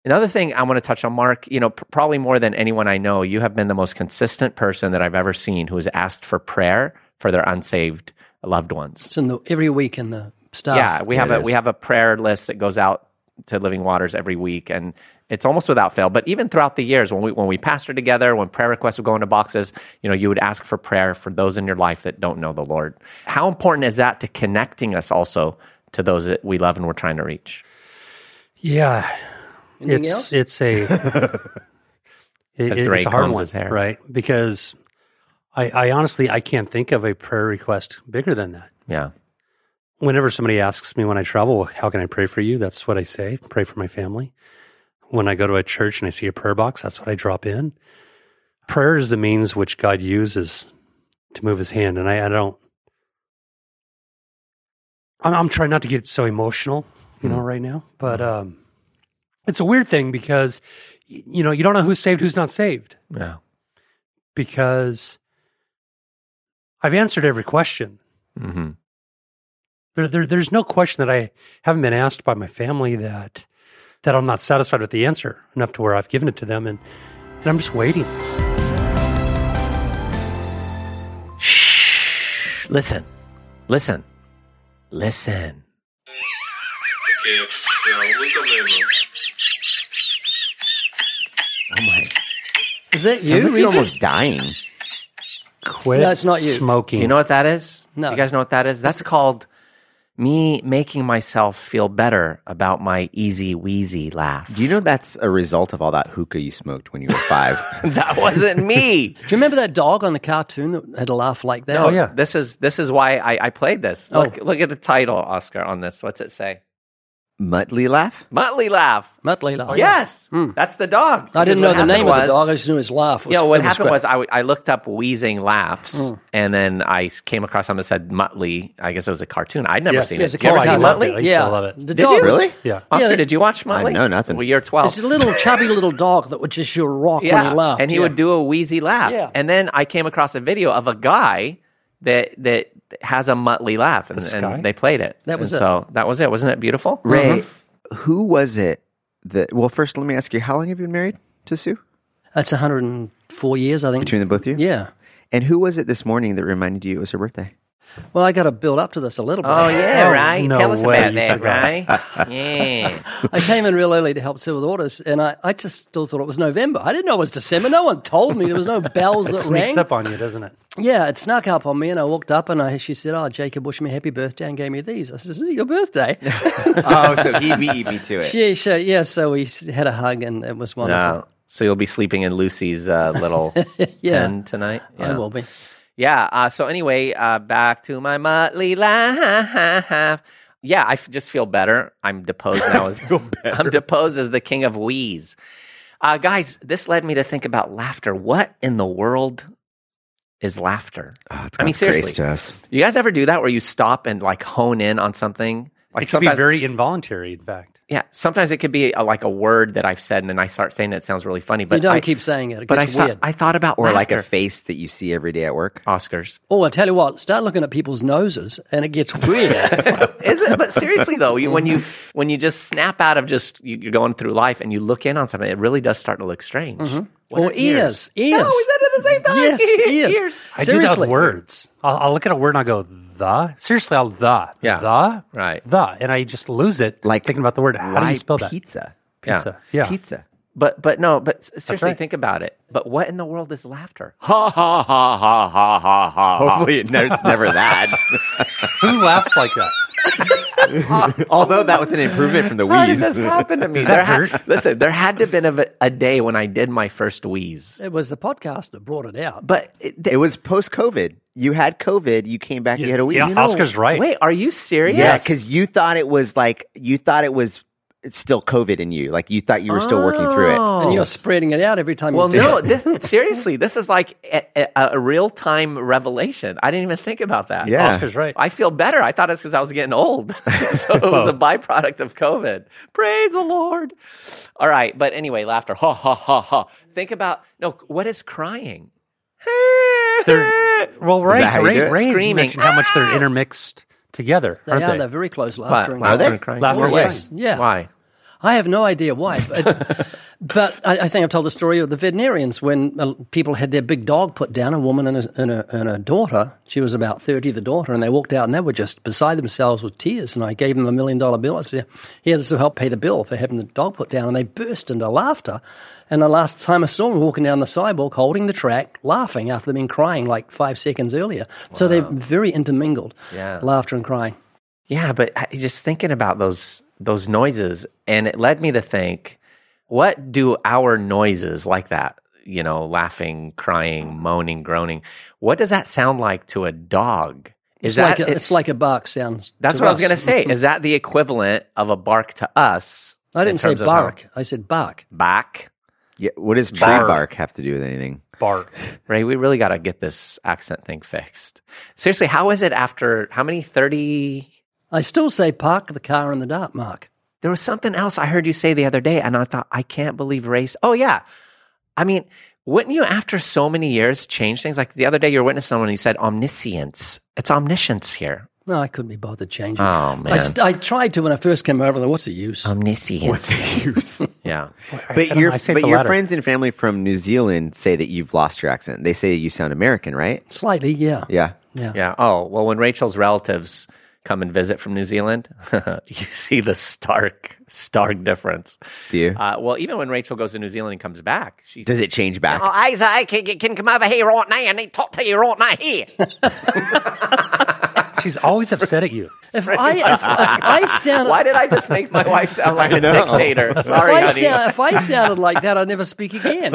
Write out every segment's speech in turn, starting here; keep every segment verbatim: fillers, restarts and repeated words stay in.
Another thing I want to touch on, Mark, you know, pr- probably more than anyone I know, you have been the most consistent person that I've ever seen who has asked for prayer for their unsaved loved ones. It's in the, every week in the staff. Yeah, we have Yeah, a it we is. have a prayer list that goes out to Living Waters every week, and it's almost without fail. But even throughout the years, when we when we pastor together, when prayer requests would go into boxes, you know, you would ask for prayer for those in your life that don't know the Lord. How important is that to connecting us also to those that we love and we're trying to reach? Yeah. Anything it's, else? It's a, it, As Ray it's a hard combs one, his hair. right? Because I, I honestly, I can't think of a prayer request bigger than that. Yeah. Whenever somebody asks me when I travel, how can I pray for you? That's what I say. Pray for my family. When I go to a church and I see a prayer box, that's what I drop in. Prayer is the means which God uses to move his hand. And I, I don't, I'm, I'm trying not to get so emotional, you know, right now. But um, it's a weird thing because, y- you know, you don't know who's saved, who's not saved. Yeah. Because I've answered every question. Mm-hmm. There, there, there's no question that I haven't been asked by my family that that I'm not satisfied with the answer enough to where I've given it to them, and, and I'm just waiting. Shh. Listen. Listen. Listen. Oh my. Is that Sounds you, like you're Reese? almost dying. Quit No, it's not you. smoking. Do you know what that is? No. Do you guys know what that is? That's called me making myself feel better about my easy wheezy laugh. Do you know that's a result of all that hookah you smoked when you were five? That wasn't me. Do you remember that dog on the cartoon that had a laugh like that? No, Oh, yeah. This is this is why I, I played this. Oh. Look look at the title, Oscar, on this. What's it say? Muttley laugh? Muttley laugh. Muttley laugh. yes, Hmm. that's the dog. I didn't Because know what the name happened of the was- dog. I just knew his laugh. Was, Yeah, what it happened great. was I, w- I looked up wheezing laughs, Mm. and then I s- came across something that said Muttley. I guess it was a cartoon. I'd never Yes. seen There's it. a You ever cartoon. seen I loved Muttley? it. I used yeah, to love it. The Did dog. you? Really? Yeah. Oscar, Yeah, did you watch Muttley? I know nothing. Well, you're twelve. It's a little chubby little dog that would just you rock yeah, when he laughed. and he yeah. would do a wheezy laugh. Yeah. And then I came across a video of a guy that that has a Muttley laugh, and, Sky? and they played it. That was And it. So that was it. Wasn't it beautiful? Ray, who was it that, well, first let me ask you, how long have you been married to Sue? That's one hundred four years, I think. Between the both of you? Yeah. And who was it this morning that reminded you it was her birthday? Well, I got to build up to this a little bit. Oh yeah, Oh, right. no Tell us way about you that, forgot. right? Yeah. I came in real early to help Sue with orders, and I, I just still thought it was November. I didn't know it was December. No one told me. There was no bells It that sneaks rang. up on you, doesn't it? Yeah, it snuck up on me, and I walked up, and I, she said, "Oh, Jacob wished me happy birthday and gave me these." I said, "Is it your birthday?" Oh, so he beat me to it. she, she, yeah, so we had a hug, and it was wonderful. No. So you'll be sleeping in Lucy's uh, little Yeah. pen tonight. I will be. Yeah. Uh, so anyway, uh, back to my Muttley laugh. Yeah, I f- just feel better. I'm deposed now. As, I'm deposed as the king of wheeze. Uh, guys, this led me to think about laughter. What in the world is laughter? Oh, it's I mean, God's grace seriously. to us. You guys ever do that where you stop and like hone in on something? Like It can be sometimes, very involuntary, in fact. yeah. Sometimes it could be a, like a word that I've said, and then I start saying it. It sounds really funny, but you don't I, keep saying it. It But I gets saw, weird. I thought about Or like a laughter. face that you see every day at work. Oscars. Oh, I tell you what, start looking at people's noses, and it gets weird. Is it? But seriously though, you, when you when you just snap out of just you, you're going through life and you look in on something, it really does start to look strange. What Or are ears. Ears. No, we said it at the same time. Yes, ears. I do that Seriously. with words. I'll, I'll look at a word and I go, the? Seriously, I'll the. Yeah. The? Right. The. And I just lose it, Like, thinking about the word. How do Why you spell that? Pizza. Pizza. Yeah. Pizza. But but no, but s- seriously, right. think about it. But what in the world is laughter? Ha ha ha ha ha ha ha. Hopefully it ne- it's never that. Who laughs like that? Although that was an improvement from the How did wheeze. this happen to me? Does There that had- hurt? listen, there had to have been a, a day when I did my first wheeze. It was the podcast that brought it out. But it, It was post-COVID. You had COVID. You came back. You had a wheeze. Yeah, Oscar's right. wait, are you serious? Yeah, because you thought it was like you thought it was it's still COVID in you. Like you thought you were still working through it. And you're spreading it out every time Well, you do no, it. this seriously, this is like a, a, a real time revelation. I didn't even think about that. Yeah. Oscar's right. I feel better. I thought it's because I was getting old. So it was a byproduct of COVID. Praise the Lord. All right. But anyway, laughter. Ha, ha, ha, ha. Think about, no, what is crying? They're, well, right, that how you do right, it? right. Screaming. You mentioned how much they're intermixed together, They aren't are. they? They're very close laughter. and Are they? crying. Crying. Laughter Oh, away. yes. Yeah. Why? I have no idea why. But, but I, I think I've told the story of the veterinarians when uh, people had their big dog put down, a woman and a, and, a, and a daughter. She was about thirty, the daughter, and they walked out and they were just beside themselves with tears. And I gave them a million dollar bill. I said, here, this will help pay the bill for having the dog put down. And they burst into laughter. And the last time I saw them walking down the sidewalk, holding the track, laughing after they'd been crying like five seconds earlier. Wow. So they're very intermingled, yeah. laughter and crying. Yeah, but just thinking about those those noises, and it led me to think, what do our noises like that, you know, laughing, crying, moaning, groaning, what does that sound like to a dog? Is it's that like a, it, it's like a bark sounds. That's to what us. I was going to say. Is that the equivalent of a bark to us? I didn't say in terms of how- bark. I said bark. Bark. Yeah, what does tree Bark. bark have to do with anything? Bart. Ray, we really got to get this accent thing fixed. Seriously, how is it after how many thirty? I still say park the car in the dark, Mark. There was something else I heard you say the other day, and I thought, I can't believe race. Oh, yeah. I mean, wouldn't you, after so many years, change things? Like the other day, you were witnessing someone and you said omniscience. It's omniscience here. No, I couldn't be bothered changing. Oh, man. I, st- I tried to when I first came over. Like, what's the use? Omniscience. What's the use? Yeah. But I your I say but the your latter. friends and family from New Zealand say that you've lost your accent. They say you sound American, right? Slightly, yeah. Yeah. Yeah. Yeah. Oh, well, when Rachel's relatives come and visit from New Zealand, you see the stark, stark difference. Do you? Uh, well, even when Rachel goes to New Zealand and comes back, she Does it change back? Oh, Isa, I can, can come over here right now. I need to talk to you right now here. She's always upset at you. If I if, if I sound Why did I just make my wife sound like a know. dictator? if Sorry, I, honey. sound, if I sounded like that, I'd never speak again.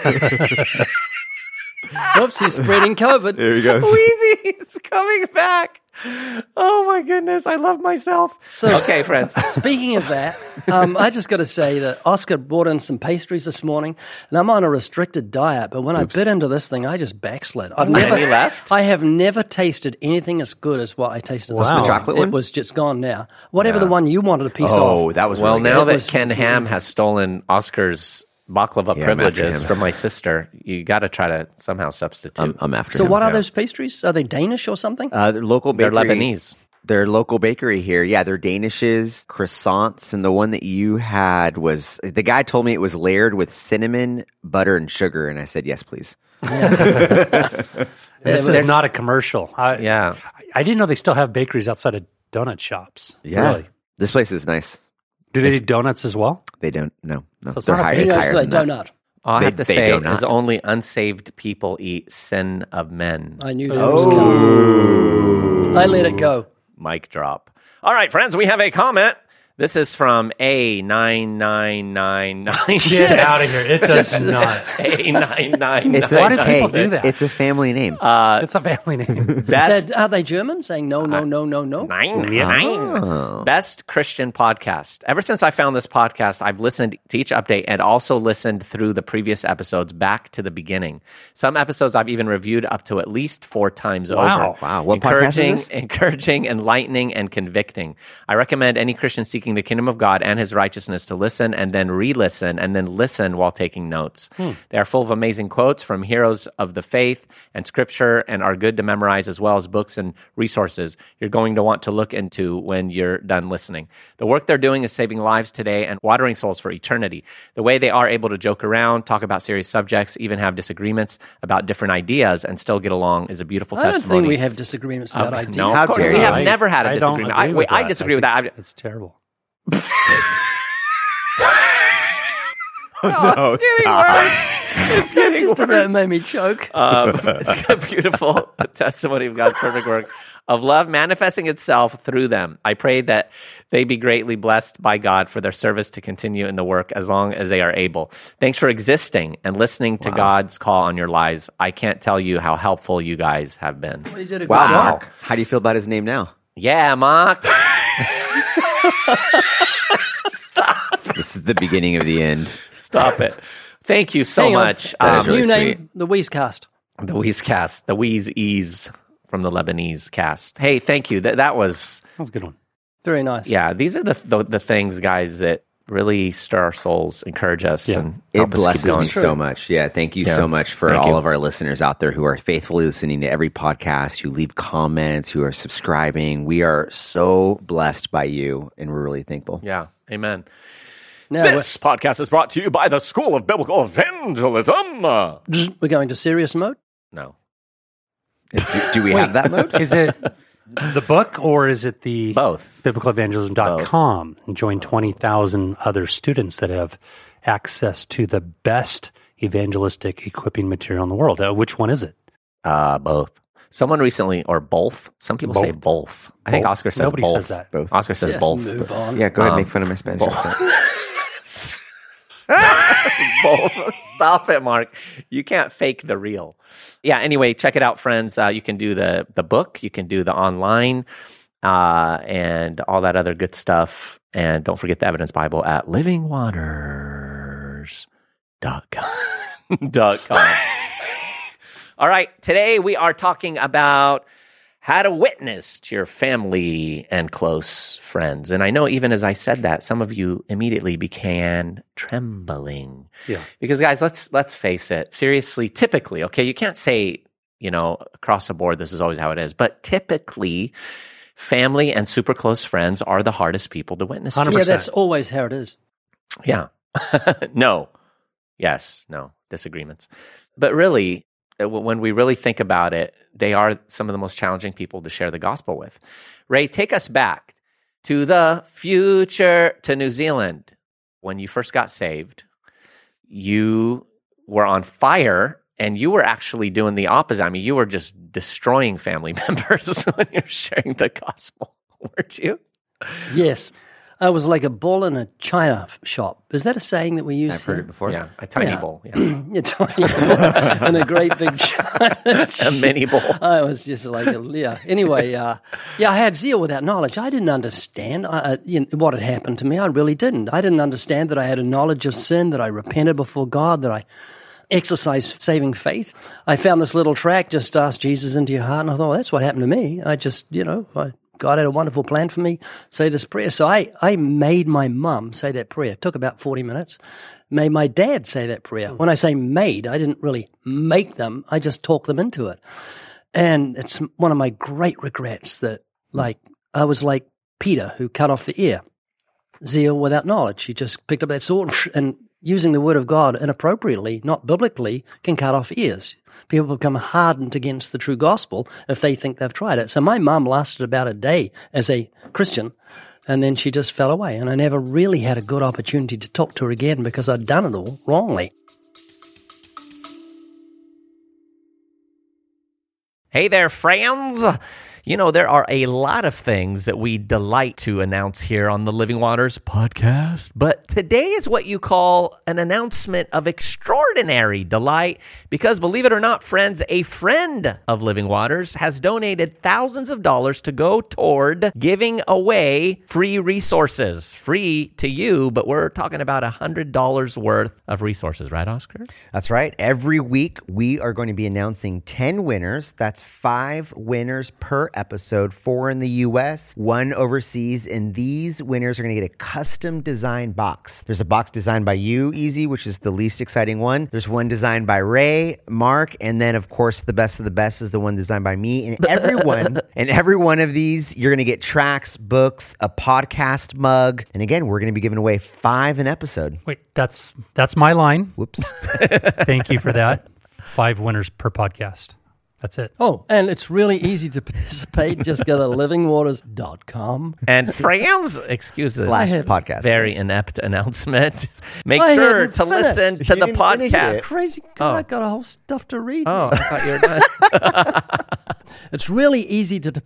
Oops, he's spreading COVID. There he goes. Wheezy's coming back. Oh my goodness, I love myself. So- okay, friends. Speaking of that, um, I just got to say that Oscar brought in some pastries this morning, and I'm on a restricted diet. But when I bit into this thing, I just backslid. I've And never you left? I have never tasted anything as good as what I tasted this Wow. morning. The chocolate It one? was just gone now. Whatever Yeah. the one you wanted a piece Oh, of. that was Well, really now good. that was- Ken Ham has stolen Oscar's baklava Yeah, I'm after privileges him. from my sister, you got to try to somehow substitute. I'm, I'm after So him. what are Yeah. those pastries? Are they Danish or something? Uh, they're local They're bakery. Lebanese. Their local bakery here. Yeah, they're Danishes, croissants, and the one that you had was the guy told me it was layered with cinnamon, butter, and sugar, and I said yes, please. This but is not a commercial. I, Yeah. I didn't know they still have bakeries outside of donut shops. Yeah, Really? this place is nice. Do they do donuts as well? They don't. No, no, So it's they're not a higher. He It's knows higher they than don't that. not. All I They- have to they say do is not. only unsaved people eat sin of men. I knew that was coming. Oh, I let it go. Mic drop. All right, friends, we have a comment. This is from A nine nine nine nine. Get out of here. It does not. A nine nine it's nine. a, do hey, people do that? It's a family name. Uh, It's a family name. best They're- are they German? Saying no, no, no, no, no? Nine, Yeah. nine. Oh. Best Christian podcast. Ever since I found this podcast, I've listened to each update and also listened through the previous episodes back to the beginning. Some episodes I've even reviewed up to at least four times Wow. over. Wow. What podcast is encouraging, this? encouraging, enlightening, and convicting. I recommend any Christian seeking the kingdom of God and his righteousness to listen and then re-listen and then listen while taking notes. Hmm. They are full of amazing quotes from heroes of the faith and scripture and are good to memorize, as well as books and resources you're going to want to look into when you're done listening. The work they're doing is saving lives today and watering souls for eternity. The way they are able to joke around, talk about serious subjects, even have disagreements about different ideas and still get along is a beautiful I don't testimony. think we have disagreements about Um, ideas. No, How of course, dare we you. have I- never had a I don't disagreement. agree I, with wait, I that. disagree with that. I- It's terrible. no, It's getting worse. It's getting Just worse. about made me choke. Um, it's a beautiful testimony of God's perfect work of love manifesting itself through them. I pray that they be greatly blessed by God for their service to continue in the work as long as they are able. Thanks for existing and listening to God's call on your lives. I can't tell you how helpful you guys have been. Well, you did a good Wow, job. Mark. How do you feel about his name now? Yeah, Mark. This is the beginning of the end. Stop it. Thank you so Hang on. much. That is Um, really New sweet. name, the Weezcast. The Wheeze cast, the Wheeze Ease from the Lebanese cast. Hey, thank you. That that was That was a good one. Very nice. yeah. These are the the, the things, guys, that really stir our souls, encourage us, Yeah. and It help us keep blesses going. me so much. Yeah, thank you Yeah. so much for Thank all you. of our listeners out there who are faithfully listening to every podcast, who leave comments, who are subscribing. We are so blessed by you, and we're really thankful. Yeah, amen. Now This podcast is brought to you by the School of Biblical Evangelism. Uh, we're, we're going to serious mode. no, Do, do we have that mode? Is it the book or is it the both. biblical evangelism dot com? And join twenty thousand other students that have access to the best evangelistic equipping material in the world. Uh, which one is it? Uh, both. Someone recently, or both. Some people say both. I think Both. Oscar says Nobody both. says that. Both. Oscar says Just both. move on. Yeah, go ahead and Um, make fun of my Spanish both. accent. Both. Stop it, Mark. You can't fake the real. Yeah, anyway, check it out, friends. Uh, you can do the, the book. You can do the online uh, and all that other good stuff. And don't forget the Evidence Bible at living waters dot com. Dot com. All right, today we are talking about how to witness to your family and close friends. And I know even as I said that, some of you immediately began trembling. Yeah. Because guys, let's let's face it. Seriously, typically, okay, you can't say, you know, across the board this is always how it is, but typically family and super close friends are the hardest people to witness to. one hundred Yeah, percent. that's always how it is. Yeah. No. Yes. No. Disagreements. But really, uh, w- when we really think about it, they are some of the most challenging people to share the gospel with. Ray, take us back to the future, to New Zealand. When you first got saved, you were on fire and you were actually doing the opposite. I mean, you were just destroying family members when you're sharing the gospel, weren't you? Yes. I was like a bull in a china shop. Is that a saying that we use? I've heard it before. Yeah, a tiny Yeah. bowl. Yeah. Yeah, tiny bull in a great big china. A mini bowl. I was just like, a, yeah. Anyway, uh, yeah, I had zeal without knowledge. I didn't understand I, I, you know, what had happened to me. I really didn't. I didn't understand that I had a knowledge of sin, that I repented before God, that I exercised saving faith. I found this little tract, just ask Jesus into your heart, and I thought, well, that's what happened to me. I just, you know, I, God had a wonderful plan for me. Say this prayer. So I, I made my mum say that prayer. It took about forty minutes. Made my dad say that prayer. When I say made, I didn't really make them. I just talked them into it. And it's one of my great regrets that, like, I was like Peter who cut off the ear. Zeal without knowledge. He just picked up that sword and using the word of God inappropriately, not biblically, can cut off ears. People become hardened against the true gospel if they think they've tried it. So my mum lasted about a day as a Christian, and then she just fell away. And I never really had a good opportunity to talk to her again because I'd done it all wrongly. Hey there, friends. You know, there are a lot of things that we delight to announce here on the Living Waters podcast, but today is what you call an announcement of extraordinary delight because, believe it or not, friends, a friend of Living Waters has donated thousands of dollars to go toward giving away free resources. Free to you, but we're talking about one hundred dollars worth of resources, right, Oscar? That's right. Every week, we are going to be announcing ten winners. That's five winners per episode, four in the U S, one overseas, and these winners are going to get a custom designed box. There's a box designed by you, Easy, which is the least exciting one. There's one designed by Ray, Mark, and then, of course, the best of the best is the one designed by me. And everyone, and every one of these, you're going to get tracks, books, a podcast mug, and again, we're going to be giving away five an episode. Wait, that's that's my line. Whoops. Thank you for that. Five winners per podcast. That's it. Oh, and it's really easy to participate. Just go to living waters dot com. And friends, excuse the Slash had- podcast. very inept announcement. Make I sure hadn't to finished. listen to You the didn't finish podcast. it. Crazy Oh. God, I got a whole stuff to read. Oh, I thought you were done. It's really easy to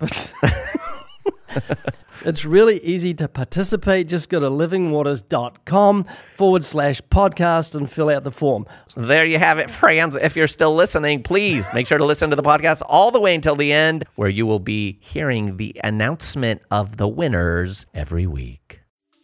It's really easy to participate. Just go to living waters dot com forward slash podcast and fill out the form. There you have it, friends. If you're still listening, please make sure to listen to the podcast all the way until the end, where you will be hearing the announcement of the winners every week.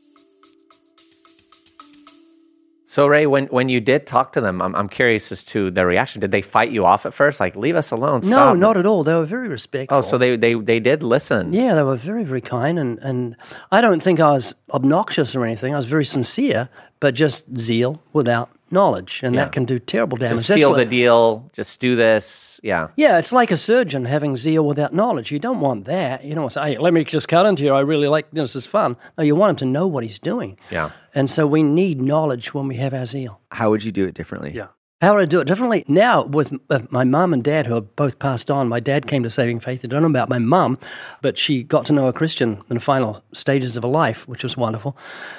So, Ray, when, when you did talk to them, I'm, I'm curious as to their reaction. Did they fight you off at first? Like, leave us alone, No, stop. not at all. They were very respectful. Oh, so they, they, they did listen. Yeah, they were very, very kind. And, and I don't think I was obnoxious or anything. I was very sincere, but just zeal without knowledge, and Yeah. that can do terrible damage. Just That's seal what- the deal. Just do this. Yeah. Yeah, it's like a surgeon having zeal without knowledge. You don't want that. You don't want to say, hey, let me just cut into you. I really like this. This is fun. No, you want him to know what he's doing. Yeah. And so we need knowledge when we have our zeal. How would you do it differently? Yeah. How would I do it differently? Now, with uh, my mum and dad, who are both passed on, my dad came to saving faith. I don't know about my mum, but she got to know a Christian in the final stages of her life, which was wonderful.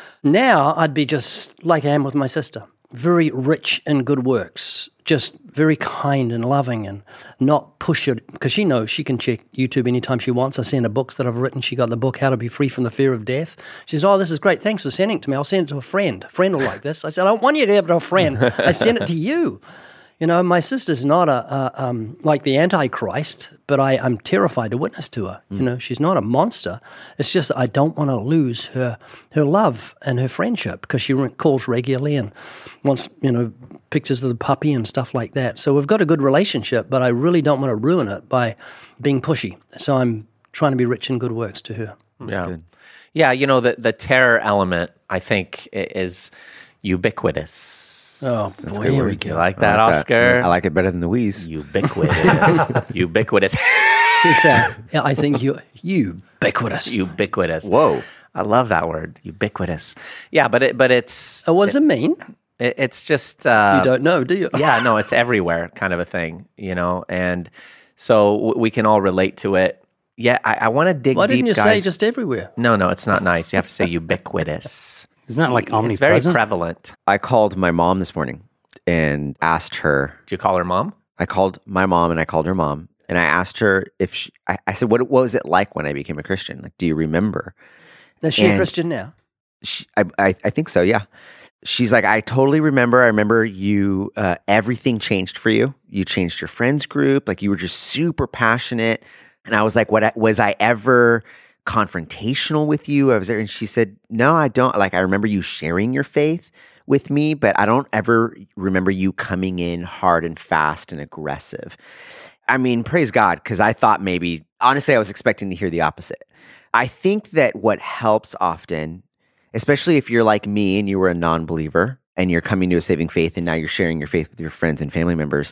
Now, I'd be just like I am with my sister, very rich in good works, just very kind and loving and not push it, because she knows she can check YouTube anytime she wants. I send her books that I've written. She got the book, How to Be Free from the Fear of Death. She says, oh, this is great. Thanks for sending it to me. I'll send it to a friend. A friend will like this. I said, I don't want you to give it to a friend. I send it to you. You know, my sister's not a, a um, like the Antichrist, but I, I'm terrified to witness to her. Mm. You know, she's not a monster. It's just that I don't want to lose her her love and her friendship, because she re- calls regularly and wants, you know, pictures of the puppy and stuff like that. So we've got a good relationship, but I really don't want to ruin it by being pushy. So I'm trying to be rich in good works to her. Yeah. good. Yeah. You know, the, the terror element, I think, i- is ubiquitous. Oh, boy, here we You go. like that, I like Oscar? I like it better than the Wheeze. Ubiquitous. Ubiquitous. It's, uh, yeah, I think you ubiquitous. Ubiquitous. Whoa. I love that word, ubiquitous. Yeah, but it, but it's Oh, what does it mean? it, it's just uh, You don't know, do you? yeah, no, it's everywhere, kind of a thing, you know. And so w- we can all relate to it. Yeah, I, I want to dig Why deep, didn't you guys. say just everywhere? No, no, it's not nice. You have to say ubiquitous. Isn't that like It's omnipresent? very prevalent. I called my mom this morning and asked her. Did you call her mom? I called my mom and I called her mom and I asked her if she, I, I said, what, what was it like when I became a Christian? Like, do you remember? Is she a And- Christian now? She, I, I, I think so, yeah. She's like, I totally remember. I remember you, uh, everything changed for you. You changed your friends group. Like, you were just super passionate. And I was like, what, was I ever confrontational with you? I was there. And she said, no, I don't. Like, I remember you sharing your faith with me, but I don't ever remember you coming in hard and fast and aggressive. I mean, praise God, because I thought maybe, honestly, I was expecting to hear the opposite. I think that what helps often, especially if you're like me and you were a non-believer and you're coming to a saving faith and now you're sharing your faith with your friends and family members,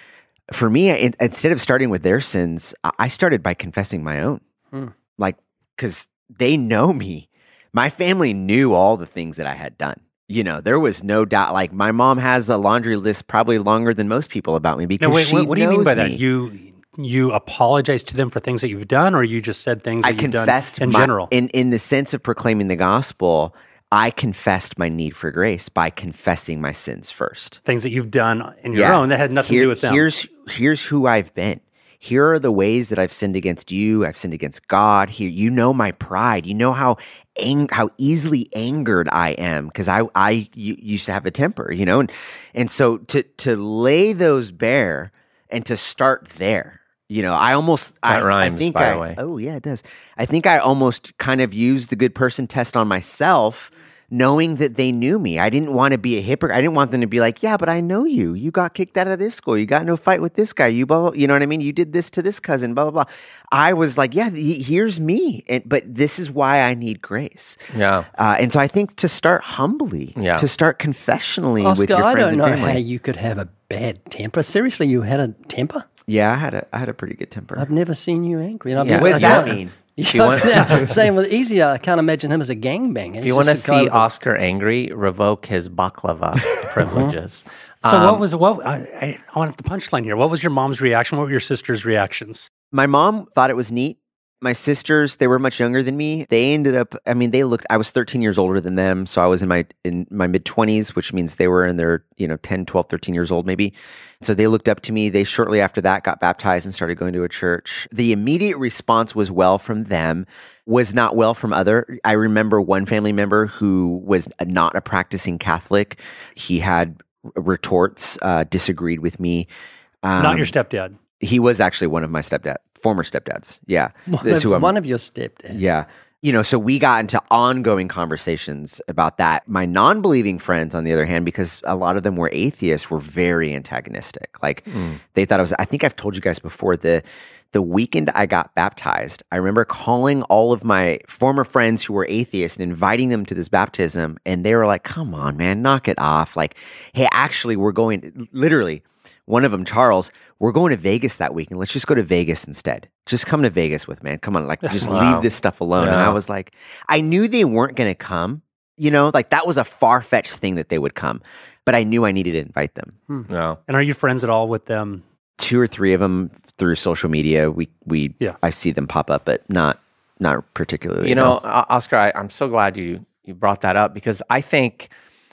for me, in, instead of starting with their sins, I I started by confessing my own. Hmm. Like, because they know me. My family knew all the things that I had done. You know, there was no doubt. Like, my mom has the laundry list probably longer than most people about me because Now, wait, she what, what do you mean knows by me. that? You you apologize to them for things that you've done, or you just said things that I you've done confessed in my- general? in in the sense of proclaiming the gospel. I confessed my need for grace by confessing my sins first. Things that you've done in your Yeah. own that had nothing Here- to do with them. Here's here's who I've been. Here are the ways that I've sinned against you. I've sinned against God. Here, you know my pride. You know how ang- how easily angered I am because I I y- used to have a temper. You know, and and so to to lay those bare and to start there. You know, I almost That I, rhymes, I think by I, the way. Oh yeah, it does. I think I almost kind of used the good person test on myself, knowing that they knew me. I didn't want to be a hypocrite. I didn't want them to be like, yeah, but I know you. You got kicked out of this school. You got in a fight with this guy. You blah, blah, you know what I mean? You did this to this cousin, blah, blah, blah. I was like, yeah, he- here's me. And, but this is why I need grace. Yeah. Uh, and so I think to start humbly, Yeah. to start confessionally with Oscar, your I friends don't and know family. how you could have a bad temper. Seriously, you had a temper? Yeah, I had a, I had a pretty good temper. I've never seen you angry. And I've Yeah. never, What does I that can't- mean? you want- Yeah, same with easier. I can't imagine him as a gangbanger. If you want to see Oscar angry, revoke his baklava privileges. so Um, what was what? I, I, I want the punchline here. What was your mom's reaction? What were your sister's reactions? My mom thought it was neat. My sisters, they were much younger than me. They ended up, I mean, they looked, I was thirteen years older than them. So I was in my, in my mid twenties, which means they were in their, you know, ten, twelve, thirteen years old maybe. So they looked up to me. They shortly after that got baptized and started going to a church. The immediate response was well from them, was not well from other. I remember one family member who was not a practicing Catholic. He had retorts, uh, disagreed with me. Um, Not your stepdad. He was actually one of my stepdad, former stepdads. Yeah. one, That's who of, I'm- one of your stepdads. yeah. You know, so we got into ongoing conversations about that. My non-believing friends, on the other hand, because a lot of them were atheists, were very antagonistic. Like they thought it was, I think I've told you guys before, the The weekend I got baptized, I remember calling all of my former friends who were atheists and inviting them to this baptism. And they were like, come on, man, knock it off. Like, hey, actually, we're going, literally, one of them, Charles, we're going to Vegas that weekend. Let's just go to Vegas instead. Just come to Vegas with, man. Come on, like, just Wow. leave this stuff alone. Yeah. And I was like, I knew they weren't going to come. You know, like that was a far-fetched thing that they would come. But I knew I needed to invite them. No. And are you friends at all with them? Two or three of them through social media. We we Yeah. I see them pop up, but not not particularly. You know, no. O- Oscar, I, I'm so glad you you brought that up because I think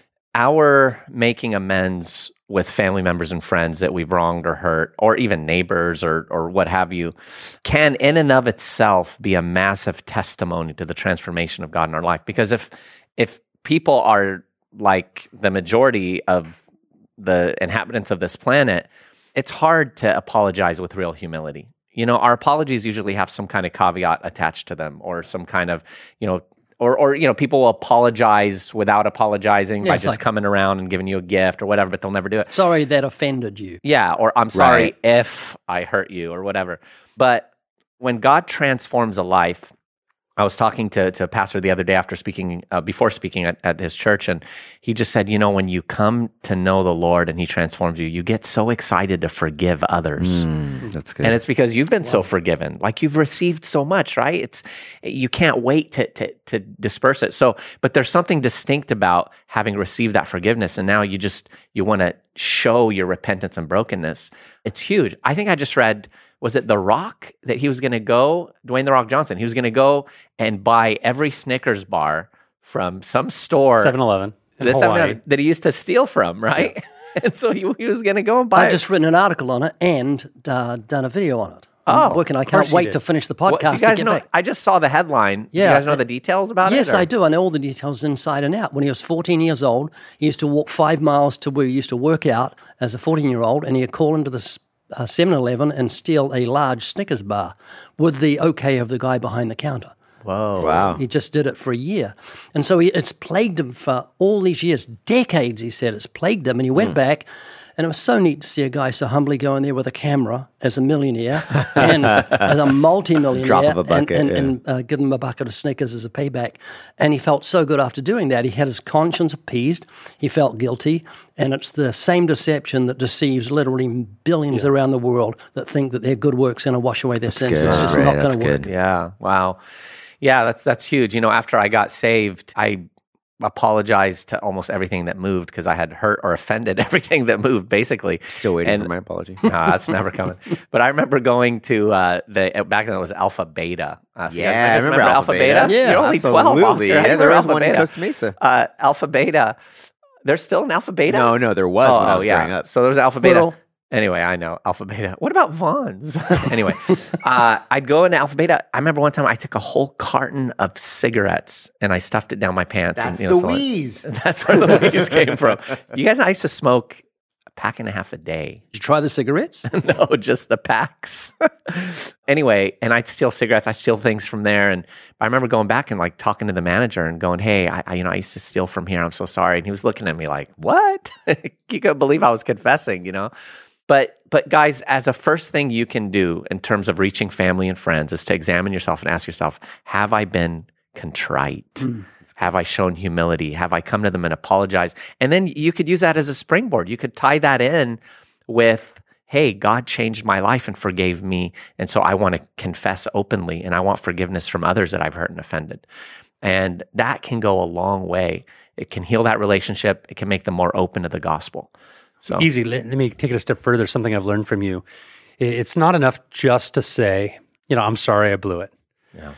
our making amends with family members and friends that we've wronged or hurt, or even neighbors or or what have you, can in and of itself be a massive testimony to the transformation of God in our life. Because if if people are like the majority of the inhabitants of this planet, it's hard to apologize with real humility. You know, our apologies usually have some kind of caveat attached to them or some kind of, you know, or, or you know, people will apologize without apologizing Yeah, by it's just like- coming around and giving you a gift or whatever, but they'll never do it. Sorry that offended you. Yeah, or I'm sorry Right. if I hurt you or whatever. But when God transforms a life, I was talking to, to a pastor the other day after speaking, uh, before speaking at, at his church, and he just said, you know, when you come to know the Lord and he transforms you, you get so excited to forgive others. Mm, that's good. And it's because you've been so forgiven. Like you've received so much, right? It's you can't wait to, to to disperse it. So, but there's something distinct about having received that forgiveness, and now you just you want to show your repentance and brokenness. It's huge. I think I just read, was it The Rock that he was going to go, Dwayne The Rock Johnson, he was going to go and buy every Snickers bar from some store seven eleven in the Hawaii. seven eleven that he used to steal from, right? And so he, he was going to go and buy I've it. just written an article on it and uh, done a video on it. Oh, I'm working. I of course can't you wait did. to finish the What- podcast do you guys to get know? back. I just saw the headline. Do Yeah. you guys know the details about Yes, it? or- I do. I know all the details inside and out. When he was fourteen years old, he used to walk five miles to where he used to work out as a fourteen-year-old, and he'd call into the uh, seven eleven and steal a large Snickers bar with the okay of the guy behind the counter. Whoa. wow. He just did it for a year. And so he, it's plagued him for all these years, decades, he said. It's plagued him. And he went Hmm. back, and it was so neat to see a guy so humbly go in there with a camera as a millionaire and as a multi-millionaire. Drop of a and- bucket, And, yeah. and, uh, give him a bucket of Snickers as a payback. And he felt so good after doing that. He had his conscience appeased. He felt guilty. And it's the same deception that deceives literally billions around the world that think that their good work's going to wash away their sins. good. It's just Right, not that's going to work. good. Yeah. Wow. Yeah, that's that's huge. You know, after I got saved, I apologized to almost everything that moved because I had hurt or offended everything that moved, basically. Still waiting And- for my apology. No, that's never coming. But I remember going to uh, the back then it was Alpha Beta. Uh, if you Yeah, guys I remember Alpha Beta. Yeah, you're only twelve. Absolutely. Oscar. I Yeah, remember there was Alpha one in Beta. Costa Mesa. Uh, Alpha Beta. There's still an Alpha Beta. No, no, there was oh, when I oh, was yeah. growing up. So there was Alpha Beta. Little. Anyway, I know Alpha Beta. What about Vaughn's? Anyway, uh, I'd go into Alpha Beta. I remember one time I took a whole carton of cigarettes and I stuffed it down my pants. That's and, you know, the so like- wheeze. That's where the wheeze came from. You guys know I used to smoke a pack and a half a day. Did you try the cigarettes? No, just the packs. Anyway, and I'd steal cigarettes. I steal things from there. And I remember going back and like talking to the manager and going, "Hey, I, I you know, I used to steal from here. I'm so sorry." And he was looking at me like, "What?" You couldn't believe I was confessing, you know? But but guys, as a first thing you can do in terms of reaching family and friends is to examine yourself and ask yourself, have I been contrite? Have I shown humility? Have I come to them and apologized? And then you could use that as a springboard. You could tie that in with, hey, God changed my life and forgave me. And so I want to confess openly and I want forgiveness from others that I've hurt and offended. And that can go a long way. It can heal that relationship. It can make them more open to the gospel. So Easy. Let, let me take it a step further. Something I've learned from you. I- It's not enough just to say, you know, I'm sorry I blew it. Yeah.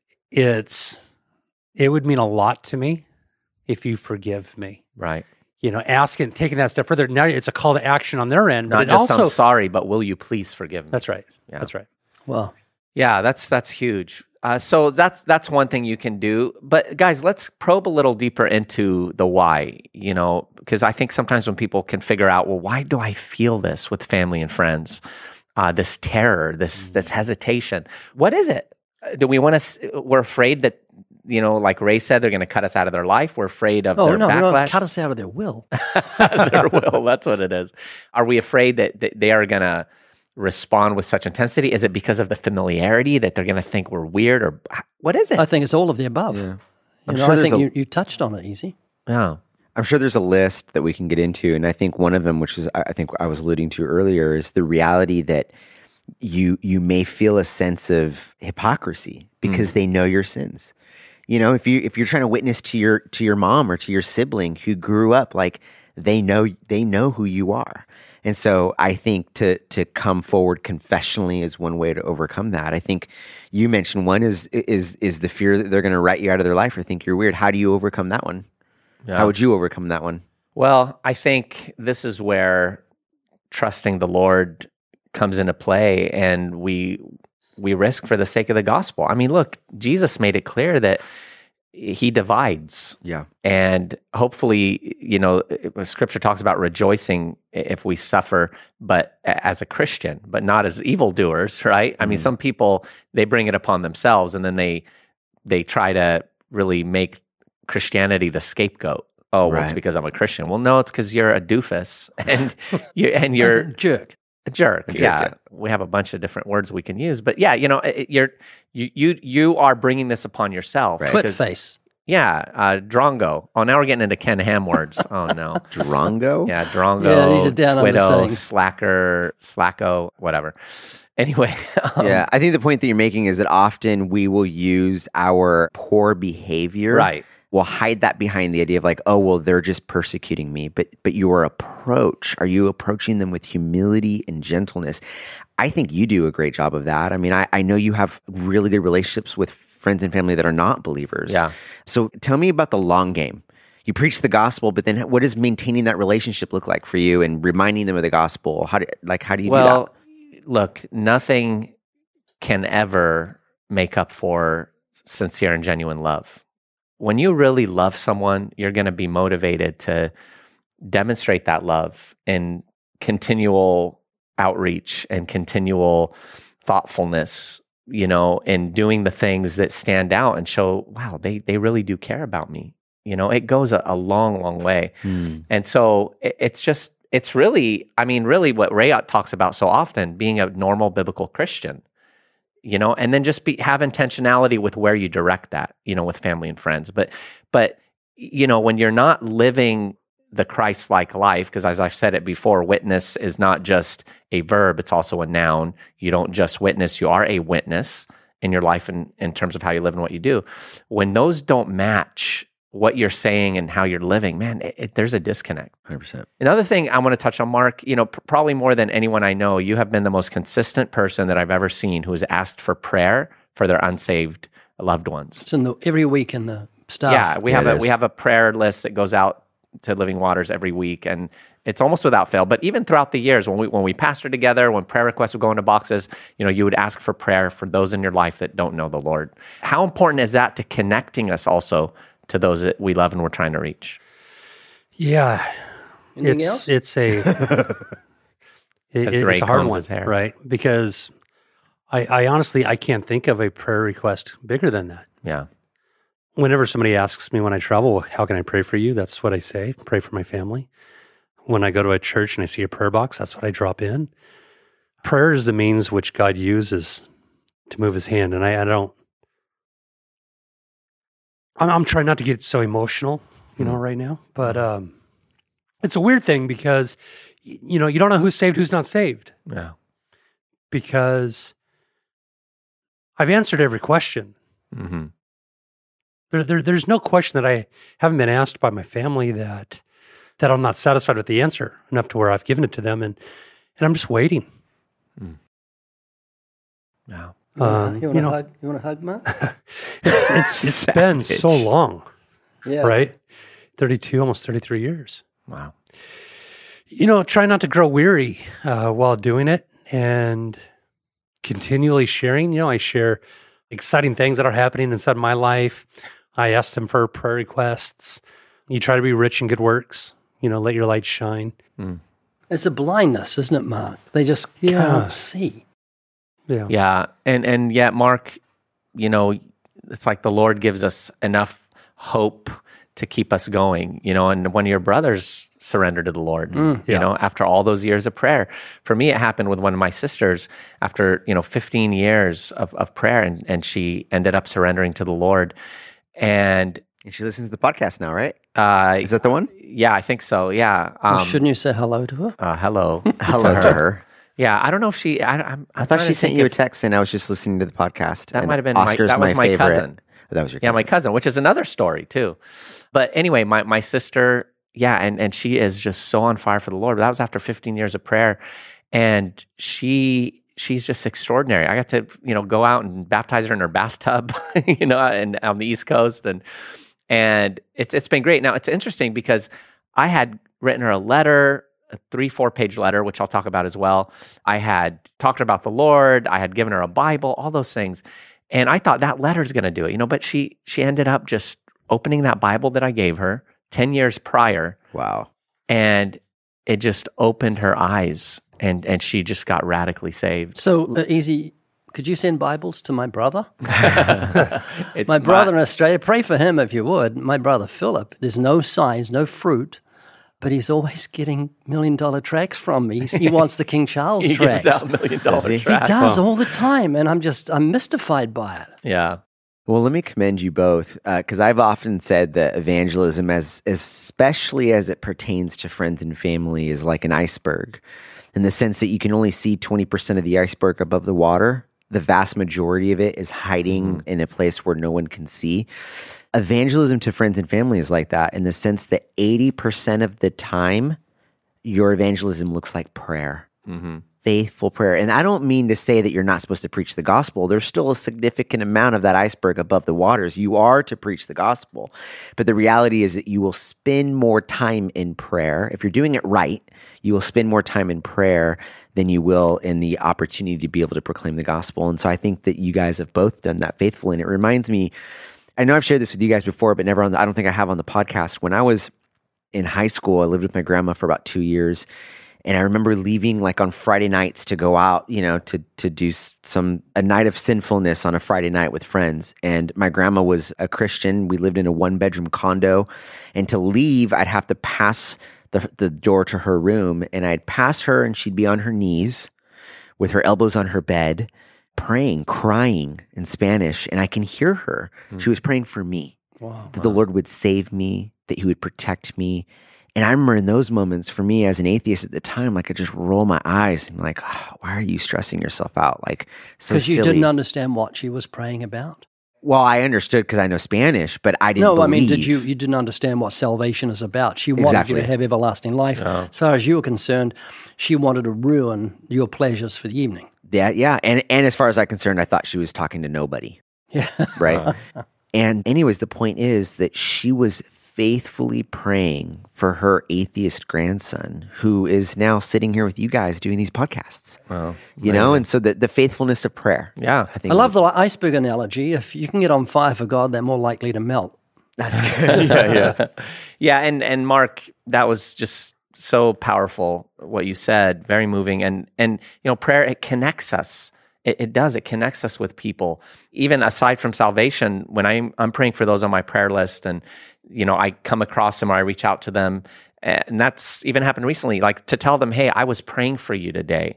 It's, it would mean a lot to me if you forgive me. Right. You know, asking, taking that step further. Now it's a call to action on their end. Not but it just also, I'm sorry, but will you please forgive me? that's right. Yeah. That's right. Well, Yeah, that's that's huge. Uh, so that's that's one thing you can do. But guys, let's probe a little deeper into the why. You know, because I think sometimes when people can figure out, well, why do I feel this with family and friends? Uh, this terror, this this hesitation. What is it? Uh, Do we want to? We're afraid that, you know, like Ray said, they're going to cut us out of their life. We're afraid of oh their no, no, backlash. cut us out of their will. Their will. That's what it is. Are we afraid that, that they are going to respond with such intensity? Is it because of the familiarity that they're going to think we're weird, or what is it? I think it's all of the above. Yeah. You I'm know, sure I there's think a- you, you touched on it, Easy. Yeah. I'm sure there's a list that we can get into, and I think one of them, which is I I think I was alluding to earlier, is the reality that you you may feel a sense of hypocrisy because they know your sins. You know, if you if you're trying to witness to your to your mom or to your sibling who grew up, like they know they know who you are. And so I think to to come forward confessionally is one way to overcome that. I think you mentioned one is is is the fear that they're going to write you out of their life or think you're weird. How do you overcome that one? Yeah. How would you overcome that one? Well, I think this is where trusting the Lord comes into play, and we we risk for the sake of the gospel. I mean, look, Jesus made it clear that he divides. Yeah. And hopefully, you know, scripture talks about rejoicing if we suffer, but as a Christian, but not as evildoers, right? I mean, some people, they bring it upon themselves, and then they they try to really make Christianity the scapegoat. Oh, well, it's Right. because I'm a Christian. Well, no, it's because you're a doofus and you and you're jerk. a jerk. jerk, yeah. yeah. We have a bunch of different words we can use, but yeah, you know, it, you're you you you are bringing this upon yourself. Right. Twit because- face. Yeah, uh, drongo. Oh, now we're getting into Ken Ham words. Oh no. Drongo? Yeah, drongo. Yeah, these are down under Twitto, sayings. slacker, slacko, whatever. Anyway. um, Yeah, I think the point that you're making is that often we will use our poor behavior. Right. We'll hide that behind the idea of like, oh, well, they're just persecuting me. But but your approach, are you approaching them with humility and gentleness? I think you do a great job of that. I mean, I, I know you have really good relationships with friends and family that are not believers. Yeah. So tell me about the long game. You preach the gospel, but then what does maintaining that relationship look like for you and reminding them of the gospel? How do like how do you do that? Well, look, nothing can ever make up for sincere and genuine love. When you really love someone, you're going to be motivated to demonstrate that love in continual outreach and continual thoughtfulness, you know, and doing the things that stand out and show, wow, they they really do care about me. You know, it goes a, a long, long way. Hmm. And so it, it's just, it's really, I mean, really what Rayot talks about so often, being a normal biblical Christian, you know, and then just be, have intentionality with where you direct that, you know, with family and friends. But, but, you know, when you're not living the Christ-like life, because as I've said it before, witness is not just a verb, it's also a noun. You don't just witness, you are a witness in your life in, in terms of how you live and what you do. When those don't match what you're saying and how you're living, man, it, it, there's a disconnect. one hundred percent. Another thing I want to touch on, Mark, you know, pr- probably more than anyone I know, you have been the most consistent person that I've ever seen who has asked for prayer for their unsaved loved ones. It's in the every week in the staff. Yeah, we Yeah, have it a is. we have a prayer list that goes out to Living Waters every week, and it's almost without fail. But even throughout the years, when we when we pastored together, when prayer requests would go into boxes, you know, you would ask for prayer for those in your life that don't know the Lord. How important is that to connecting us also to those that we love and we're trying to reach? Yeah. Anything it's, else? It's a, it, As Ray it's a hard combs one, his hair. right? Because I, I honestly, I can't think of a prayer request bigger than that. Yeah. Whenever somebody asks me when I travel, how can I pray for you? That's what I say. Pray for my family. When I go to a church and I see a prayer box, that's what I drop in. Prayer is the means which God uses to move his hand. And I, I don't, I'm, I'm trying not to get so emotional, you know, right now, but um, it's a weird thing because, y- you know, you don't know who's saved, who's not saved, Yeah. because I've answered every question. Mm-hmm. There, there, there's no question that I haven't been asked by my family that that I'm not satisfied with the answer enough to where I've given it to them, and and I'm just waiting. Yeah. You want Um, you you want know- to hug? You want to hug, Mark? It's it's it's been so Savage. long, Yeah. right? thirty-two, almost thirty-three years. Wow. You know, try not to grow weary uh, while doing it, and continually sharing. You know, I share exciting things that are happening inside my life. I ask them for prayer requests. You try to be rich in good works. You know, let your light shine. It's a blindness, isn't it, Mark? They just Yeah. can't see. Yeah. Yeah. And and yet, Mark, you know, it's like the Lord gives us enough hope to keep us going, you know, and one of your brothers surrendered to the Lord, you yeah. know, after all those years of prayer. For me, it happened with one of my sisters after, you know, fifteen years of, of prayer, and, and she ended up surrendering to the Lord. And And she listens to the podcast now, right? uh, Is that the one? yeah, I think so. Yeah. Well, Um, shouldn't you say hello to her? uh, hello. Hello to her. Yeah, I don't know if she. I, I'm, I thought she sent you a text saying I was just listening to the podcast. That and might have been Oscar's my, that was my, favorite. cousin. That was your Yeah, cousin. my cousin, which is another story too. But anyway, my my sister, yeah, and and she is just so on fire for the Lord. But that was after fifteen years of prayer, and she she's just extraordinary. I got to you know go out and baptize her in her bathtub, you know, and on the East Coast, and and it's it's been great. Now it's interesting because I had written her a letter. A three, four page letter, which I'll talk about as well. I had talked about the Lord. I had given her a Bible, all those things. And I thought that letter's going to do it, you know, but she, she ended up just opening that Bible that I gave her ten years prior. Wow. And it just opened her eyes, and, and she just got radically saved. So, uh, Easy, could you send Bibles to my brother? It's My brother not- in Australia, pray for him if you would. My brother Philip, there's no signs, no fruit, but he's always getting million dollar tracks from me. He's, he wants the King Charles he tracks. gives out million dollar Does he? He He tracts. does all the time, and I'm just, I'm mystified by it. Yeah. Well, let me commend you both, because I've often said that evangelism, as especially as it pertains to friends and family, is like an iceberg, in the sense that you can only see twenty percent of the iceberg above the water. The vast majority of it is hiding in a place where no one can see. Evangelism to friends and family is like that, in the sense that eighty percent of the time, your evangelism looks like prayer. Mm-hmm. Faithful prayer. And I don't mean to say that you're not supposed to preach the gospel. There's still a significant amount of that iceberg above the waters. You are to preach the gospel. But the reality is that you will spend more time in prayer. If you're doing it right, you will spend more time in prayer than you will in the opportunity to be able to proclaim the gospel. And so I think that you guys have both done that faithfully. And it reminds me, I know I've shared this with you guys before, but never on the, I don't think I have on the podcast. When I was in high school, I lived with my grandma for about two years. And I remember leaving like on Friday nights to go out, you know, to to do some, a night of sinfulness on a Friday night with friends. And my grandma was a Christian. We lived in a one bedroom condo. And to leave, I'd have to pass the, the door to her room. And I'd pass her and she'd be on her knees with her elbows on her bed, praying, crying in Spanish. And I can hear her. Mm. She was praying for me, Wow, that wow. the Lord would save me, that he would protect me. And I remember in those moments, for me as an atheist at the time, like I just roll my eyes and like, oh, why are you stressing yourself out? Like, so Because you silly. didn't understand what she was praying about. Well, I understood because I know Spanish, but I didn't No, believe. I mean, did you? You didn't understand what salvation is about. She wanted Exactly. you to have everlasting life. Yeah. As far as you were concerned, she wanted to ruin your pleasures for the evening. Yeah, yeah. And, and as far as I'm concerned, I thought she was talking to nobody, Yeah. right? And anyways, the point is that she was faithfully praying for her atheist grandson, who is now sitting here with you guys doing these podcasts. Wow. You know, and so the, the faithfulness of prayer. Yeah. I think I is- love the iceberg analogy. If you can get on fire for God, they're more likely to melt. That's good. yeah, yeah. Yeah, and and Mark, that was just so powerful what you said, very moving. And and you know, prayer, it connects us. It, it does. It connects us with people. Even aside from salvation, when I'm I'm praying for those on my prayer list, and you know, I come across them or I reach out to them, and that's even happened recently. Like to tell them, "Hey, I was praying for you today."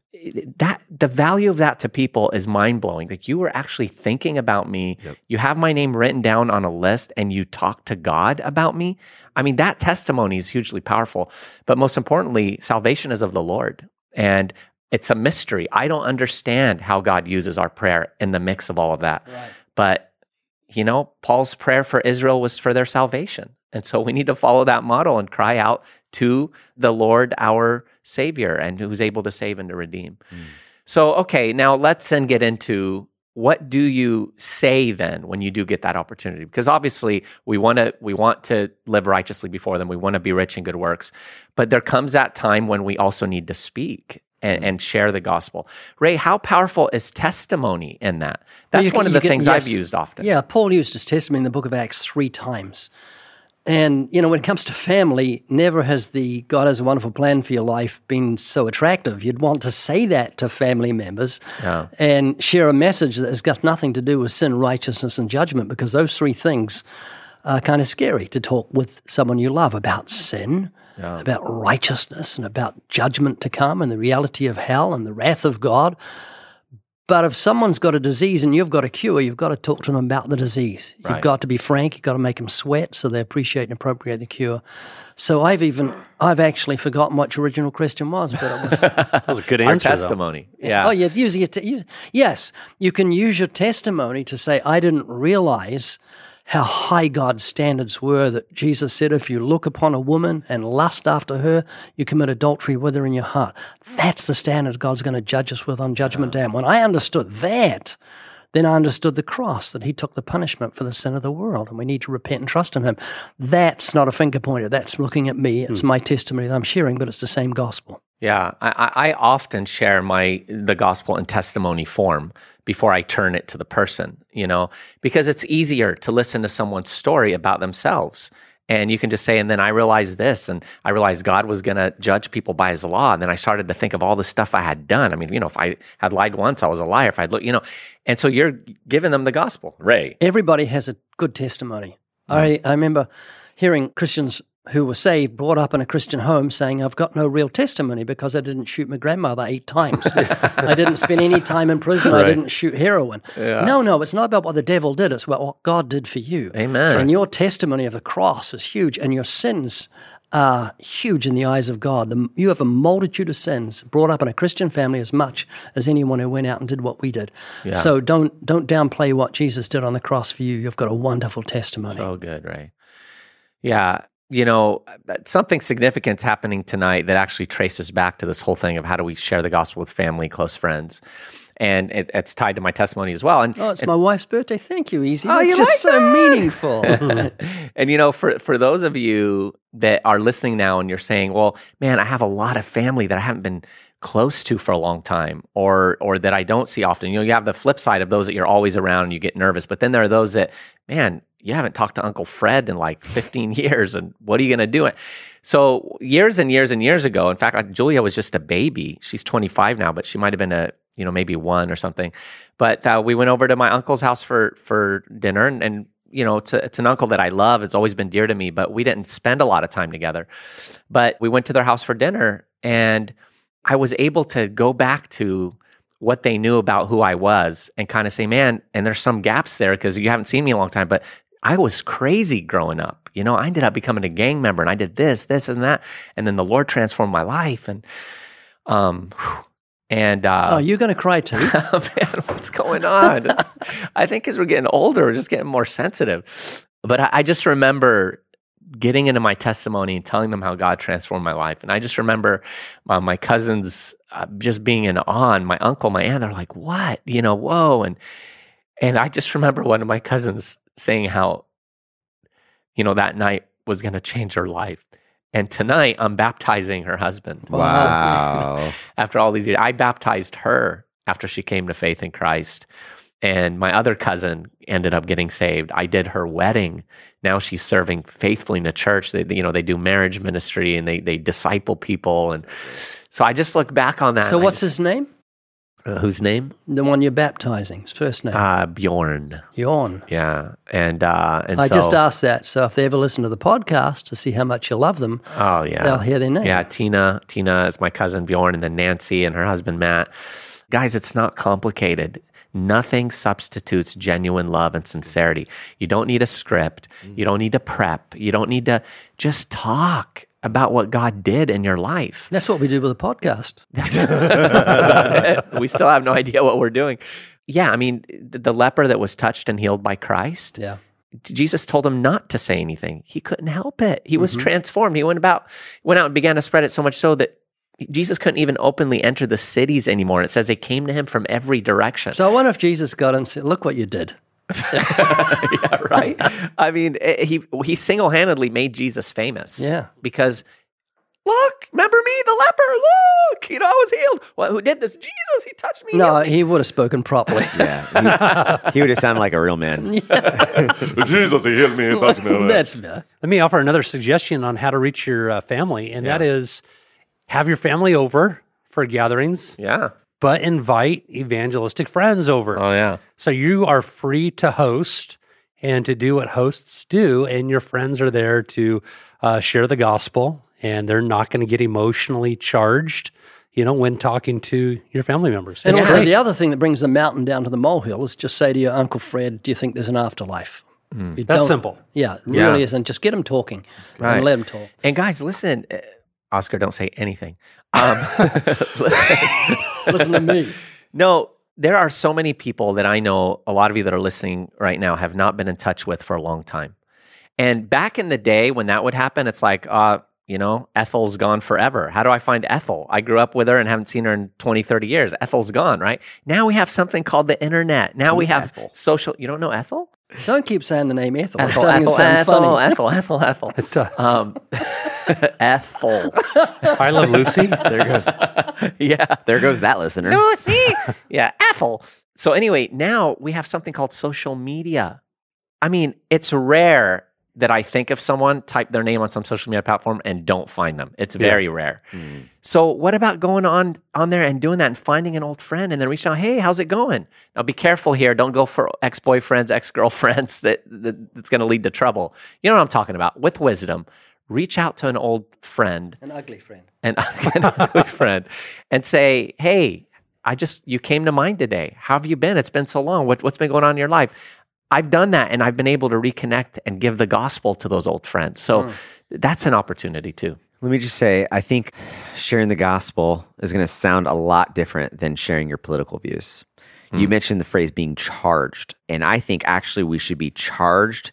That the value of that to people is mind blowing. Like you were actually thinking about me. Yep. You have my name written down on a list, and you talk to God about me. I mean, that testimony is hugely powerful. But most importantly, salvation is of the Lord, and it's a mystery. I don't understand how God uses our prayer in the mix of all of that. Right. But you know, Paul's prayer for Israel was for their salvation. And so we need to follow that model and cry out to the Lord, our Savior, and who's able to save and to redeem. Mm. So, okay, now let's then get into what do you say then when you do get that opportunity? Because obviously we want to we want to live righteously before them. We want to be rich in good works. But there comes that time when we also need to speak and, and share the gospel. Ray, how powerful is testimony in that? That's Well, you can- one of you the can- things yes. I've used often. Yeah, Paul used his testimony in the book of Acts three times. And, you know, when it comes to family, never has the God has a wonderful plan for your life been so attractive. You'd want to say that to family members Yeah. and share a message that has got nothing to do with sin, righteousness, and judgment, because those three things uh, kind of scary to talk with someone you love about sin, Yeah. about righteousness, and about judgment to come, and the reality of hell and the wrath of God. But if someone's got a disease and you've got a cure, you've got to talk to them about the disease. You've Right. got to be frank. You've got to make them sweat so they appreciate and appropriate the cure. So I've even, I've actually forgotten what your original question was, but it was, That was a good Our answer, though. testimony. Yeah. oh, you're using it to use, yes, you can use your testimony to say, I didn't realize how high God's standards were, that Jesus said, if you look upon a woman and lust after her, you commit adultery with her in your heart. That's the standard God's going to judge us with on Judgment Day. And when I understood that, then I understood the cross, that he took the punishment for the sin of the world, and we need to repent and trust in him. That's not a finger pointer. That's looking at me. It's my testimony that I'm sharing, but it's the same gospel. Yeah, I, I I often share my the gospel in testimony form before I turn it to the person, you know, because it's easier to listen to someone's story about themselves. And you can just say, and then I realized this, and I realized God was going to judge people by his law. And then I started to think of all the stuff I had done. I mean, you know, if I had lied once, I was a liar. If I'd look, you know, and so you're giving them the gospel, Ray. Everybody has a good testimony. I, I remember hearing Christians who were saved, brought up in a Christian home, saying, I've got no real testimony because I didn't shoot my grandmother eight times. I didn't spend any time in prison. Right. I didn't shoot heroin. Yeah. No, no, it's not about what the devil did. It's about what God did for you. Amen. And your testimony of the cross is huge, and your sins are huge in the eyes of God. The, you have a multitude of sins, brought up in a Christian family as much as anyone who went out and did what we did. Yeah. So don't don't downplay what Jesus did on the cross for you. You've got a wonderful testimony. So good, Ray. Yeah. You know, something significant's happening tonight that actually traces back to this whole thing of how do we share the gospel with family, close friends. And it, it's tied to my testimony as well. And Oh, it's my wife's birthday. Thank you, Easy. Oh, That's you just like so that? meaningful. and you know, for for those of you that are listening now and you're saying, well, man, I have a lot of family that I haven't been close to for a long time, or or that I don't see often. You know, you have the flip side of those that you're always around and you get nervous. But then there are those that, man, you haven't talked to Uncle Fred in like fifteen years, and what are you going to do? So years and years and years ago, in fact, like Julia was just a baby. She's twenty-five now, but she might have been a, you know, maybe one or something. But uh, we went over to my uncle's house for for dinner, and, and you know, it's, a, it's an uncle that I love. It's always been dear to me, but we didn't spend a lot of time together. But we went to their house for dinner, and I was able to go back to what they knew about who I was and kind of say, man, and there's some gaps there because you haven't seen me in a long time, but I was crazy growing up. You know, I ended up becoming a gang member, and I did this, this, and that. And then the Lord transformed my life. And, um, and, uh, Oh, you're going to cry too? man, what's going on? It's, I think as we're getting older, we're just getting more sensitive. But I, I just remember getting into my testimony and telling them how God transformed my life. And I just remember uh, my cousins uh, just being in awe, and my uncle, my aunt, they're like, what? You know, whoa. And, and I just remember one of my cousins saying how, you know, that night was going to change her life. And tonight I'm baptizing her husband. Wow. After all these years, I baptized her after she came to faith in Christ. And my other cousin ended up getting saved. I did her wedding. Now she's serving faithfully in the church. They, you know, they do marriage ministry, and they they disciple people. And so I just look back on that. So and I what's just- his name? uh, whose name? The one you're baptizing. His first name. Uh, Bjorn. Bjorn. Yeah, and uh, and I so, just asked that. So if they ever listen to the podcast to see how much you love them, Oh yeah, they'll hear their name. Yeah, Tina. Tina is my cousin Bjorn, and then Nancy and her husband Matt. Guys, it's not complicated. Nothing substitutes genuine love and sincerity. You don't need a script. You don't need to prep. You don't need to just talk about what God did in your life. That's what we do with the podcast. That's about it. We still have no idea what we're doing. Yeah, I mean, the the leper that was touched and healed by Christ, Yeah. Jesus told him not to say anything. He couldn't help it. He was transformed. He went about, went out and began to spread it so much so that Jesus couldn't even openly enter the cities anymore. It says they came to him from every direction. So I wonder if Jesus got and said, look what you did. Yeah, right? I mean, eh, he he single-handedly made Jesus famous. Yeah. Because, look, remember me, the leper, look, you know, I was healed. Well, who did this? Jesus, he touched me. No, healed me. he would have spoken properly. Yeah. He, he would have sounded like a real man. Jesus, he healed me and touched me. That's better. Let me offer another suggestion on how to reach your uh, family, and that Yeah. is have your family over for gatherings, Yeah. but invite evangelistic friends over. Oh, yeah. So you are free to host and to do what hosts do. And your friends are there to uh, share the gospel, and they're not going to get emotionally charged, you know, when talking to your family members. And It's also great. the other thing that brings the mountain down to the molehill is just say to your Uncle Fred, do you think there's an afterlife? You That's don't- simple. Yeah, it Yeah. really is. And just get them talking Right. and let them talk. And guys, listen, uh, Oscar, don't say anything. Um, listen. Listen to me. No, there are so many people that I know, a lot of you that are listening right now have not been in touch with for a long time. And back in the day when that would happen, it's like, uh, you know, Ethel's gone forever. How do I find Ethel? I grew up with her and haven't seen her in twenty, thirty years. Ethel's gone, right? Now we have something called the internet. Now we have Ethel? social. You don't know Ethel? Don't keep saying the name Ethel. It's Ethel, starting to Ethel, sound Ethel, funny. Ethel, Ethel, Ethel. It does. Um, Ethel. I Love Lucy. There goes, Yeah. there goes that listener. Lucy. Yeah, Ethel. So anyway, now we have something called social media. I mean, it's rare that I think of someone, type their name on some social media platform, and don't find them. It's very rare. Mm. So what about going on on there and doing that and finding an old friend and then reaching out, hey, how's it going? Now be careful here. Don't go for ex-boyfriends, ex-girlfriends that, that that's going to lead to trouble. You know what I'm talking about. With wisdom, reach out to an old friend, An ugly friend. an, an ugly friend, and say, hey, I just, you came to mind today. How have you been? It's been so long. What, what's been going on in your life? I've done that, and I've been able to reconnect and give the gospel to those old friends. So Mm. that's an opportunity too. Let me just say, I think sharing the gospel is going to sound a lot different than sharing your political views. You mentioned the phrase being charged, and I think actually we should be charged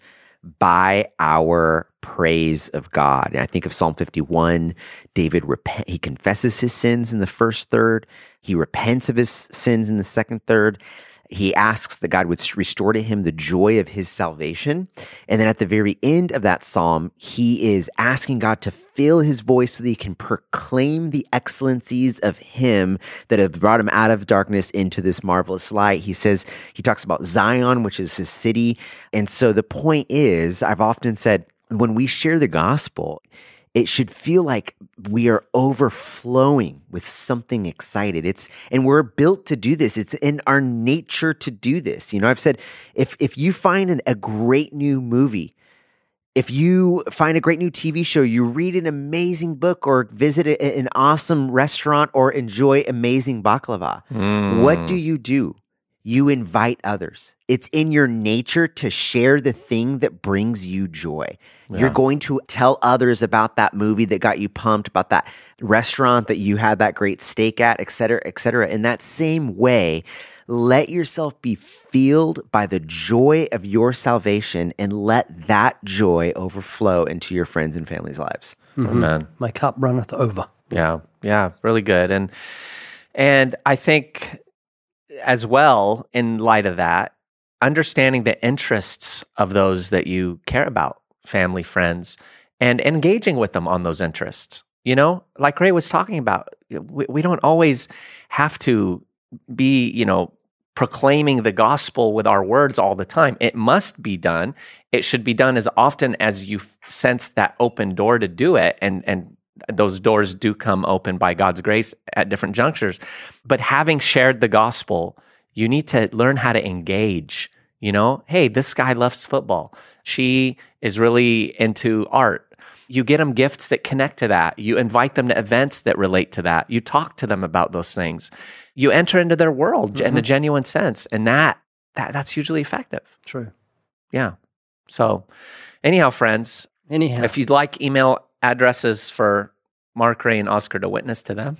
by our praise of God. And I think of Psalm fifty-one, David, repent, he confesses his sins in the first third. He repents of his sins in the second third. He asks that God would restore to him the joy of his salvation. And then at the very end of that psalm, he is asking God to fill his voice so that he can proclaim the excellencies of him that have brought him out of darkness into this marvelous light. He says, he talks about Zion, which is his city. And so the point is, I've often said, when we share the gospel, it should feel like we are overflowing with something excited. It's, and we're built to do this. It's in our nature to do this. You know, I've said, if, if you find an, a great new movie, if you find a great new T V show, you read an amazing book or visit a, an awesome restaurant or enjoy amazing baklava, what do you do? You invite others. It's in your nature to share the thing that brings you joy. Yeah. You're going to tell others about that movie that got you pumped, about that restaurant that you had that great steak at, et cetera, et cetera. In that same way, let yourself be filled by the joy of your salvation and let that joy overflow into your friends and family's lives. Amen. My cup runneth over. Yeah, yeah, really good. And and I think as well, in light of that, understanding the interests of those that you care about, family, friends, and engaging with them on those interests. You know, like Ray was talking about, we, we don't always have to be, you know, proclaiming the gospel with our words all the time. It must be done. It should be done as often as you sense that open door to do it, and and those doors do come open by God's grace at different junctures. But having shared the gospel, you need to learn how to engage. You know, hey, this guy loves football. She is really into art. You get them gifts that connect to that. You invite them to events that relate to that. You talk to them about those things. You enter into their world Mm-hmm. in a genuine sense. And that, that that's hugely effective. True. Yeah. So anyhow, friends, Anyhow. if you'd like email addresses for Mark, Ray, and Oscar to witness to them,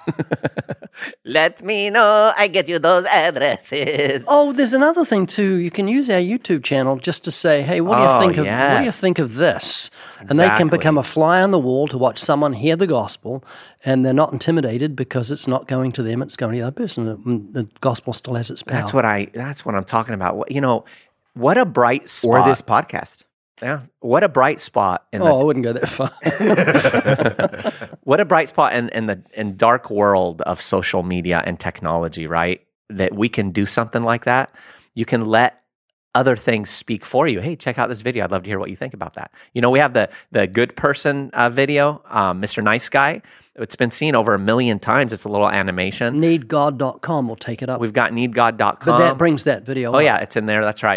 let me know. I get you those addresses. Oh, there's another thing too. You can use our YouTube channel just to say, "Hey, what do you Oh, think of what do you yes. think of this?" And they can Exactly. become a fly on the wall to watch someone hear the gospel, and they're not intimidated because it's not going to them; it's going to the other person. And the gospel still has its power. That's what I. That's what I'm talking about. What- You know, what a bright spot. Or this podcast. Yeah. What a bright spot in Oh, I wouldn't go that far. the what a bright spot in, in the in dark world of social media and technology, right? That we can do something like that. You can let other things speak for you. Hey, check out this video. I'd love to hear what you think about that. You know, we have the the good person uh, video, um, Mister Nice Guy. It's been seen over a million times. It's a little animation. need god dot com will take it up. We've got need god dot com. But that brings that video Oh up. yeah, it's in there. That's right.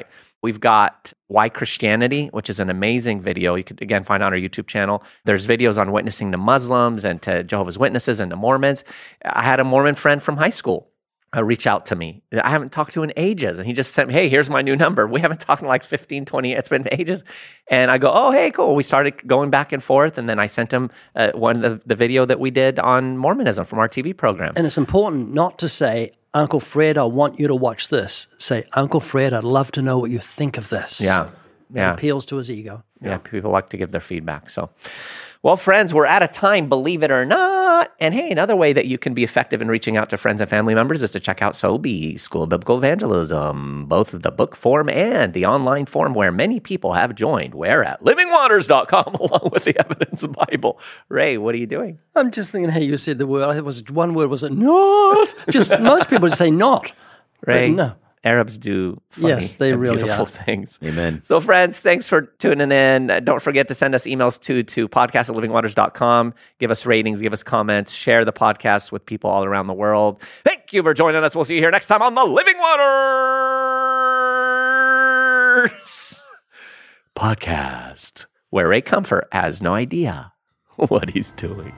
We've got Why Christianity, which is an amazing video. You could, again, find on our YouTube channel. There's videos on witnessing to Muslims and to Jehovah's Witnesses and to Mormons. I had a Mormon friend from high school uh, reach out to me. I haven't talked to in ages. And he just sent me, hey, here's my new number. We haven't talked in like fifteen, twenty, it's been ages. And I go, oh, hey, cool. We started going back and forth. And then I sent him uh, one of the, the video that we did on Mormonism from our T V program. And it's important not to say, Uncle Fred, I want you to watch this. Say, Uncle Fred, I'd love to know what you think of this. Yeah. Yeah. It appeals to his ego. Yeah, people like to give their feedback. So, well, friends, we're out of time, believe it or not. And hey, another way that you can be effective in reaching out to friends and family members is to check out S O B E, School of Biblical Evangelism, both the book form and the online form where many people have joined. We're at living waters dot com along with the Evidence Bible. Ray, what are you doing? I'm just thinking, hey, you said the word. It was one word, was it not? Just most people just say not. Ray, But no. Arabs do funny Yes, they and really beautiful are. things. Amen. So, friends, thanks for tuning in. Uh, Don't forget to send us emails to, to podcast at living waters dot com. Give us ratings, give us comments, share the podcast with people all around the world. Thank you for joining us. We'll see you here next time on the Living Waters podcast, where Ray Comfort has no idea what he's doing.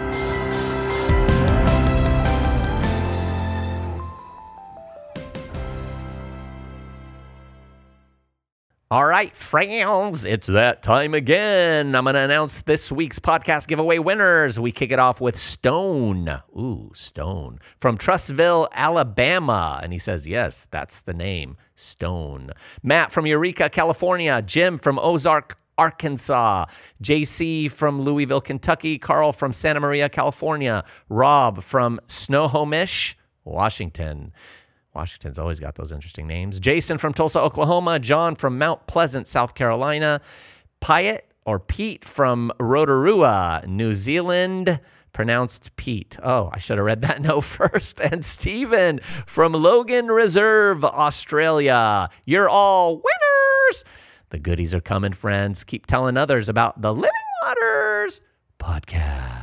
All right, friends, it's that time again. I'm going to announce this week's podcast giveaway winners. We kick it off with Stone. Ooh, Stone. From Trustville, Alabama. And he says, yes, that's the name, Stone. Matt from Eureka, California. Jim from Ozark, Arkansas. J C from Louisville, Kentucky. Carl from Santa Maria, California. Rob from Snohomish, Washington. Washington's always got those interesting names. Jason from Tulsa, Oklahoma. John from Mount Pleasant, South Carolina. Pyatt or Pete from Rotorua, New Zealand. Pronounced Pete. Oh, I should have read that note first. And Stephen from Logan Reserve, Australia. You're all winners. The goodies are coming, friends. Keep telling others about the Living Waters podcast.